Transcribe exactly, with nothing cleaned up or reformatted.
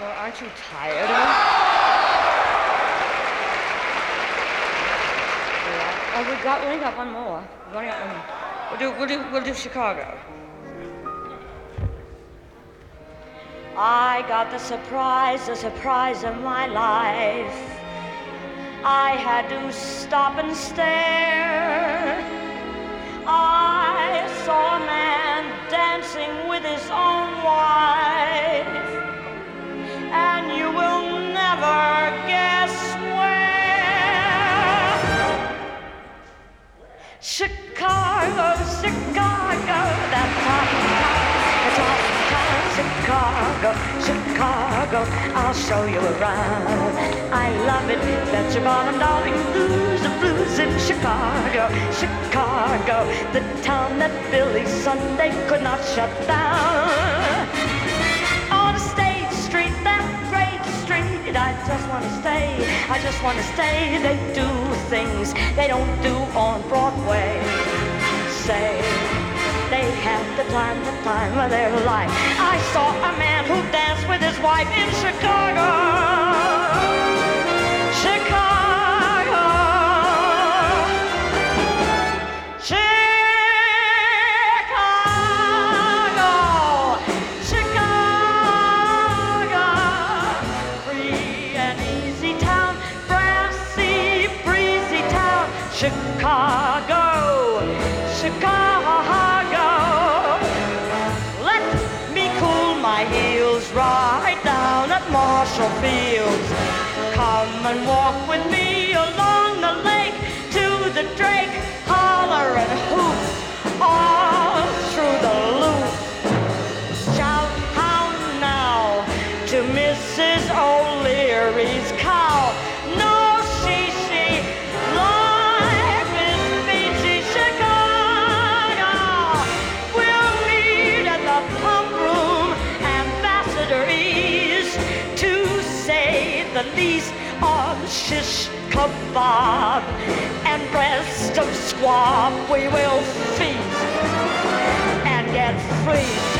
Well, aren't you tired of it? Yeah. Oh, we got, we only got one more. We only got one more. We'll do, we'll do, we'll do Chicago. I got the surprise, the surprise of my life. I had to stop and stare. I saw a man dancing with his own wife, and you will never guess where. Chicago, Chicago, that's awesome. Chicago, Chicago, I'll show you around. I love it, that's your bottom darling. Blues, the blues in Chicago, Chicago, the town that Billy Sunday could not shut down. On State Street, that great street, I just want to stay, I just want to stay. They do things they don't do on Broadway. Say, they had the time, the time of their life. I saw a man who danced with his wife in Chicago. Chicago. Chicago. Chicago. Free and easy town, brassy, breezy town. Chicago. Chicago. Right down at Marshall Fields. Come and walk with me along the lake to the Drake. Holler and hoop all through the loop. Shout how now to Missus O'Leary's cow. No, she, she, life is beachy. Chicago, we'll meet at the pump room. To say the least, on shish kebab and breast of squab we will feast and get free.